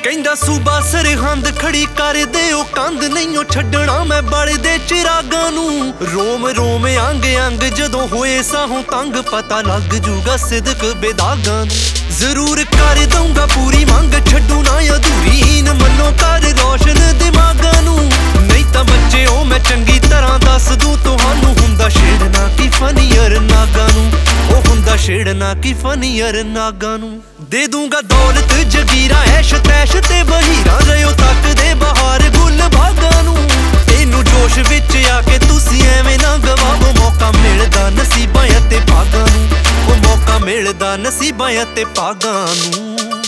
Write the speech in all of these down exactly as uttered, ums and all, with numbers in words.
ਕਹਿੰਦਾ ਸੂਬਾ ਸਰਹੰਦ ਖੜੀ ਕਰ ਦੇ ਉਹ ਕੰਧ ਨਹੀਂ ਉਹ ਛੱਡਣਾ ਮੈਂ ਬਲਦੇ ਚਿਰਾਗਾਂ ਨੂੰ। ਰੋਮ ਰੋਮ ਅੰਗ ਅੰਗ ਜਦੋਂ ਹੋਏ ਸਾਹੋਂ ਤੰਗ ਪਤਾ ਲੱਗ ਜੂਗਾ ਸਿਦਕ ਬੇਦਾਗਾਂ ਨੂੰ। ਜ਼ਰੂਰ ਕਰ ਦਊਂਗਾ ਪੂਰੀ ਮੰਗ ਛੱਡੂ ਨਾ ਅਧੂਰੀ ਹੀਨ ਮੰਨੋ ਕਰ ਰੋਸ਼ਨ ਦਿਮਾਗਾਂ ਨੂੰ। ਨਹੀਂ ਤਾਂ ਬੱਚੇ ਉਹ ਮੈਂ ਚੰਗੀ ਤਰ੍ਹਾਂ ਦੱਸ ਦੂੰ ਤੁਹਾਨੂੰ ਹੁੰਦਾ ਛੇੜਨਾ ਕੀ ਫਨੀਅਰ ਨਾਗਾਂ ਨੂੰ। ਉਹ ਹੁੰਦਾ ਛੇੜਨਾ ਕੀ ਫਨੀਅਰ ਨਾਗਾਂ ਨੂੰ। ਦੇ ਦੂੰਗਾ ਦੌਲਤ ਜਗੀਰਾ ਐਸ਼ ਤੈਸ਼ ਤੇ ਬਹੀਰਾਂ ਰਿਓ ਤੱਕਦੇ ਬਹਾਰ ਗੁੱਲ ਬਾਗਾਂ ਨੂੰ। ਇਹਨੂੰ ਜੋਸ਼ ਵਿੱਚ ਆ ਕੇ ਤੁਸੀਂ ਐਵੇਂ ਨਾ ਗਵਾਵੋ ਮੌਕਾ ਮਿਲਦਾ ਨਸੀਬਾਂ ਅਤੇ ਭਾਗਾਂ ਨੂੰ। ਉਹ ਮੌਕਾ ਮਿਲਦਾ ਨਸੀਬਾਂ ਅਤੇ ਭਾਗਾਂ ਨੂੰ।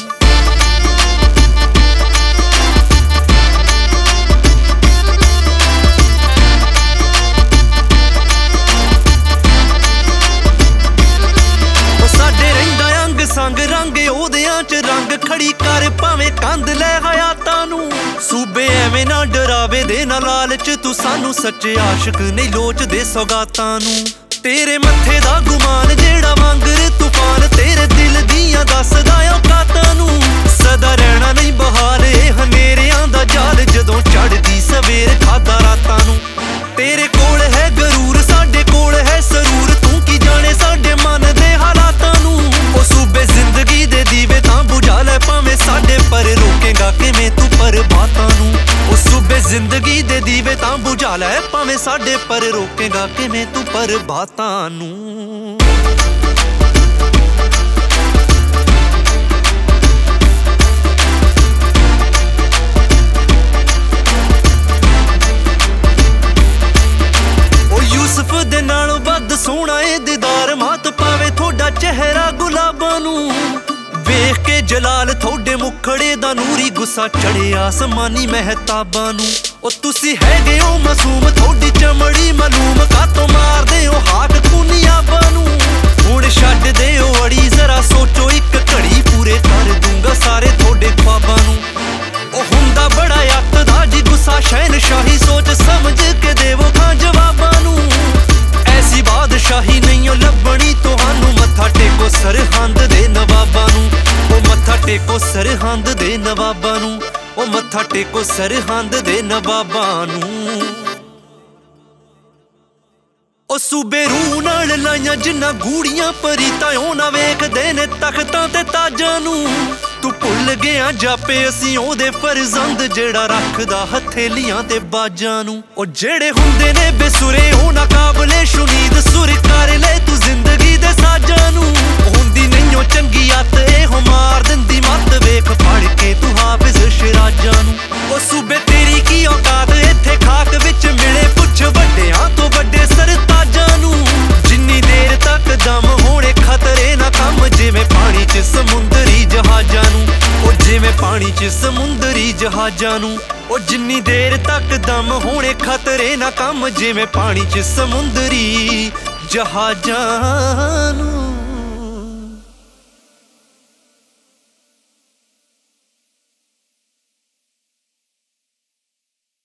ਸੰਗ ਰੰਗ ਉਹਦਿਆਂ ਚ ਰੰਗ ਖੜੀ ਕਰ ਭਾਵੇਂ ਕੰਧ ਲੈ ਹਯਾਤਾਂ ਨੂੰ। ਸੂਬੇ ਐਵੇਂ ਨਾ ਡਰਾਵੇ ਦੇ ਨਾ ਲਾਲਚ ਤੂੰ ਸਾਨੂੰ ਸੱਚੇ ਆਸ਼ਿਕ ਨਹੀਂ ਲੋਚਦੇ ਸੌਗਾਤਾਂ ਨੂੰ। ਤੇਰੇ ਮੱਥੇ ਦਾ ਗੁਮਾਨ ਜਿਹੜਾ ਵਾਂਗਰ ਤੂਫਾਨ ਤੇਰੇ ਦਿਲ ਦੀਆਂ ਦੱਸਦਾ ਔਕਾਤਾਂ ਨੂੰ। ਸਦਾ ਰਹਿਣਾ ਨਹੀਂ ਬਹਾਰ ਇਹ ਹਨੇਰਿਆਂ ਦਾ ਜਾਲ ਜਦੋਂ ਚੜ੍ਹਦੀ ਸਵੇਰ ਖਾਦਾ ਰਾਤਾਂ ਨੂੰ। ਤੇਰੇ ਕੋਲ ਹੈ ਗਰੂਰ ਸਾਡੇ ਕੋਲ ਹੈ ਸਰੂਰ ਤੂੰ ਕੀ ਜਾਣੇ ਸਾਡੇ ਮਨ ਦੇ ਹਾਲਾਤਾਂ ਨੂੰ। ਉਹ ਸੂਬੇ ਜ਼ਿੰਦਗੀ ਦੇ ਦੀਵੇ ਤਾਂ ਬੁਝਾ ਲੈ ਭਾਵੇਂ ਸਾਡੇ ਪਰ ਰੋਕੇਗਾ ਕਿਵੇਂ ਤੂੰ ਪਰਬਾਤਾਂ ਨੂੰ। ਉਹ ਸੂਬੇ ਜ਼ਿੰਦਗੀ ਦੇ ਦੀਵੇ ਤਾਂ ਬੁਝਾ ਲੈ ਭਾਵੇਂ ਸਾਡੇ ਪਰ ਰੋਕੇਗਾ ਕਿਵੇਂ ਤੂੰ ਪਰਬਾਤਾਂ ਨੂੰ। ਉਹ ਯੂਸਫ ਦੇ ਨਾਲੋਂ ਵੱਧ ਸੋਹਣਾ ਏ ਦੀਦਾਰ ਮਾਤ ਪਾਵੇ ਤੁਹਾਡਾ ਚਿਹਰਾ ਗੁਲਾਬਾਂ ਨੂੰ। ਵੇਖ ਕੇ ਜਲਾਲ ਤੁਹਾਡੇ ਮੁਖੜੇ ਦਾ ਨੂਰੀ ਗੁੱਸਾ ਚੜਿਆ ਅਸਮਾਨੀ ਮਹਿਤਾਬਾਂ ਨੂੰ। ਉਹ ਤੁਸੀਂ ਹੈਗੇ ਹੋ ਮਾਸੂਮ ਤੁਹਾਡੀ ਚਮੜੀ ਮਾਲੂਮ ਕਾਤੋਂ ਮਾਰਦੇ ਹੋ ਹਾਕ ਖੂਨੀਆਬਾਂ ਨੂੰ। ਹੁਣ ਛੱਡ ਦਿਓ ਅੜੀ ਜ਼ਰਾ ਸੋਚੋ ਇੱਕ ਘੜੀ ਪੂਰੇ ਕਰ ਦੂੰਗਾ ਸਾਰੇ ਤੁਹਾਡੇ ख्वाबां ਨੂੰ। ਉਹ ਹੁੰਦਾ ਬੜਾ ਅੱਤਦਾ ਜੀ ਗੁੱਸਾ ਸ਼ਹਿਨਸ਼ਾਹੀ ਸੋਚ ਸਮਝ ਕੇ ਦੇਵੋ ਖਾਂ ਜਵਾਬਾਂ ਨੂੰ। ਐਸੀ ਬਾਦਸ਼ਾਹੀ ਨਹੀਂ ਉਹ ਲੱਭਣੀ ਤੁਹਾਨੂੰ ਮੱਥਾ ਟੇਕੋ ਸਰਹੰਦ ਦੇ ਨਵਾਬਾਂ ਨੂੰ। ਉਹ ਮੱਥਾ ਟੇਕੋ ਸਰਹੰਦ ਦੇ ਨਵਾਬਾਂ ਨੂੰ। ਉਹ ਮੱਥਾ ਟੇਕੋ ਸਰਹੰਦ ਦੇ ਨਵਾਬਾਂ ਨੂੰ। ਉਹ ਸੂਬੇ ਰੂਹ ਨਾਲ ਲਾਈਆਂ ਜਿੰਨਾ ਗੂੜੀਆਂ ਪਰੀਤਾਂ ਉਹ ਨਾ ਵੇਖਦੇ ਨੇ ਤਖਤਾਂ ਤੇ ਤਾਜਾਂ ਨੂੰ। ਤੂੰ ਭੁੱਲ ਗਿਆ ਜਾਪੇ ਅਸੀਂ ਉਹਦੇ ਫਰਜ਼ੰਦ ਜਿਹੜਾ ਰੱਖਦਾ ਹਥੇਲੀਆਂ ਤੇ ਬਾਜਾਂ ਨੂੰ। ਉਹ ਜਿਹੜੇ ਹੁੰਦੇ ਨੇ ਬੇਸੁਰੇ ਉਹ ਨਾ ਕਾਬਲੇ ਸ਼ੁਨੀਦ ਸੁਰ ਕਰ ਲੈ ਤੂੰ ਜ਼ਿੰਦਗੀ ਦੇ ਸਾਜਾਂ ਨੂੰ। ਹੁੰਦੀ ਨਹੀਂ ਉਹ ਚੰਗੀ ਅੱਤ ਇਹੋ ਮਾਰ ਦਿੰਦੀ ਮੱਤ ਵੇਖ ਪੜ ਕੇ ਤੂੰ ਹਾਫਿਜ਼ ਸ਼ਿਰਾਜਾਂ ਨੂੰ। ਉਹ ਸੂਬੇ ਤੇਰੀ ਕੀ ਔਕਾਤ ਇੱਥੇ ਖਾਕ ਵਿੱਚ ਮਿਲੇ ਪੁੱਛ ਵੱਡਿਆਂ ਤੋਂ ਵੱਡੇ ਸਰਤਾਜਾਂ ਨੂੰ। ਜਿੰਨੀ ਦੇਰ ਤੱਕ ਦਮ ਹੋਣੇ ਖਤਰੇ ਨਾ ਕੰਮ ਜਿਵੇਂ ਪਾਣੀ ਚ ਸਮੁੰਦਰੀ ਜਹਾਜ਼ਾਂ ਨੂੰ। ਉਹ ਜਿਵੇਂ ਪਾਣੀ ਚ ਸਮੁੰਦਰੀ ਜਹਾਜ਼ਾਂ ਨੂੰ। ਉਹ ਜਿੰਨੀ ਦੇਰ ਤੱਕ ਦਮ ਹੋਣੇ ਖਤਰੇ ਨਾ ਕੰਮ ਜਿਵੇਂ ਪਾਣੀ ਚ ਸਮੁੰਦਰੀ ਜਹਾਜ਼ਾਂ ਨੂੰ।